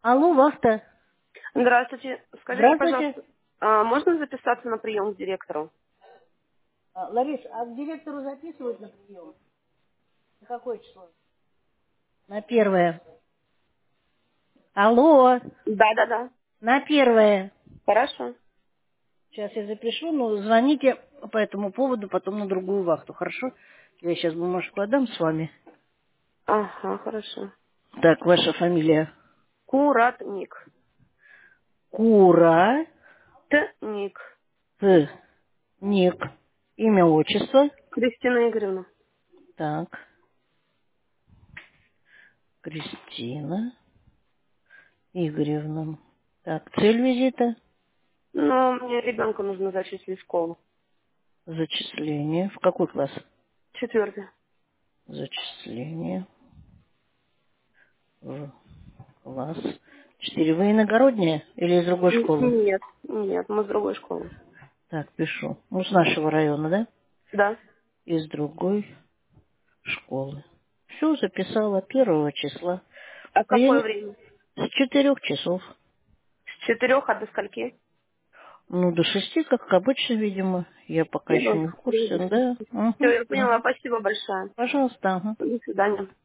Алло, вахта. Здравствуйте. Скажите, Здравствуйте. пожалуйста, можно записаться на прием к директору? Ларис, а к директору записывают на прием? На какое число? На первое. Алло, Да. на первое. Хорошо. Сейчас я запишу, но звоните по этому поводу потом на другую вахту, хорошо? Я сейчас бумажку отдам с вами. Ага, хорошо. Так, ваша фамилия. Куратник. Кура. Ник. Т. Ник. Имя, отчество. Кристина Игоревна. Так, Кристина Игоревна. Так, цель визита. Ну, мне ребенку нужно зачислить в школу. Зачисление. В какой класс? 4. Зачисление в класс 4. Вы иногородняя или из другой школы? Нет, мы с другой школы. Так, пишу. Ну, с нашего района, да? Да. Из другой школы. Все записала 1 числа. А А я какое не... время? С 4 часов. С 4, а до скольки? Ну, до 6, как обычно, видимо. Я пока еще не в курсе, да? Все, Угу, я поняла. угу. Спасибо большое. Пожалуйста, ага. До свидания.